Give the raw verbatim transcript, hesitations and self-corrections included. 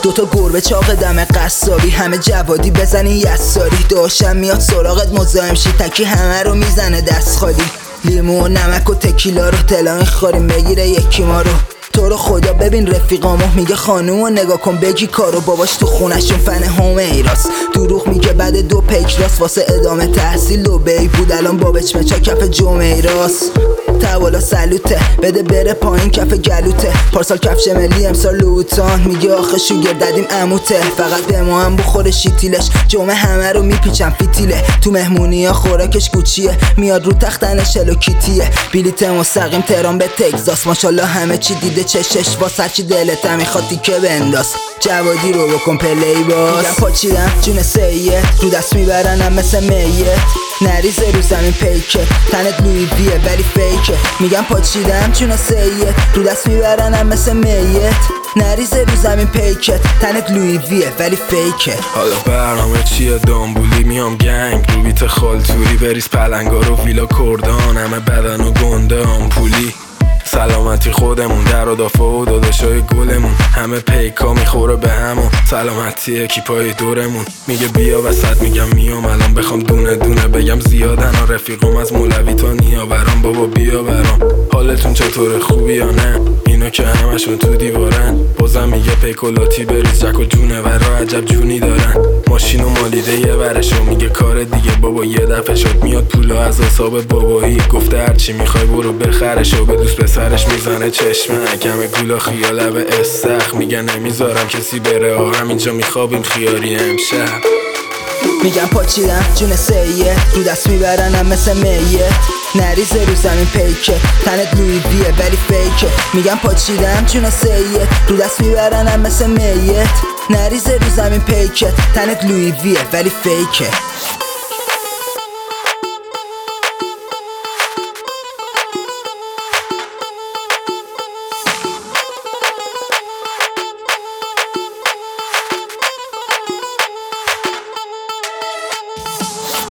دوتا گربه چاق دم قصابی، همه جوادی بزنی یساری. داشتم میاد سراغت مزاحم شی، تکی همه رو میزنه دست خالی. لیمو و نمک و تکیلا رو تلا میخوریم بگیره یکی ما رو. تو رو خدا ببین رفیقامو، میگه خانومو نگاه کن بگی کارو. باباش تو خونشون فن هوم ایراست، دروغ میگه بعد دو پیک راست. واسه ادامه تحصیل و بی بود الان بابچ مچا کف جمعه راست. توالا سلوته بده بره پایین کف گلوته. پارسال کفش ملی امسال لوتان، میگه آخه شوگر دادیم عموته. فقط به ما هم بخوره شیتیلش، جمعه همه رو میپیچم فیتیله. تو مهمونی ها خوراکش گوچیه، میاد رو تختنش هلو کیتیه. بلیت مستقیم تهران به تگزاس، ماشالله همه چی دیده چشش واس. هرچی دلت هم میخواد تیکه بنداز، جوادی رو بکن پلی باز. میگم پاچیدم جون سیه، رو دست میبرنم مثل میت. نریزه رو زمین پیکه، تنت لوی بیه ولی فیکه. میگم پاچیدم جون سیه، رو دست میبرنم مثل میت. نریزه رو زمین پیکه، تنت لوی بیه ولی فیکه. حالا برنامه چیه دامبولی؟ میام گنگ رو بیت خالتوری، بریز پلنگا رو ویلا کردان، همه بدن و گنده آمپولی. سلامتی خودمون در و دافه و داداشای گلمون، همه پیکا میخوره به همون. سلامتی اکیپای دورمون، میگه بیا وسط میگم میام الان. بخوام دونه دونه بگم زیادن ها، رفیقم از مولوی تا نیاوران. بابا بیا برام، حالتون چطوره خوبی یا نه؟ اینا که همشون تو دیوارن، بازم میگه پیکولاتی بریز جک و جونه ورا عجب جونی دارن. ماشین و مالیده یه ورشو، میگه کار دیگه بابا یه دفعه شد. میاد پولا از حساب بابایی، گفته هرچی میخوای برو بخرشو. به دوست پسرش میزنه چشمک، همه گولا خیال لبه استخ. میگه نمیذارم کسی بره ها، همینجا میخوابیم خیاری امشب. میگم پاچیدم جون سیه، رو دست میبرنم مثل میت. نریزه رو زمین پیکه، تنت لوی بیه ولی فیکه. میگم پاچیدم جون سیه، رو دست میبرنم مثل میت. نریزه رو زمین پیکه، تنت لوی بیه ولی فیکه.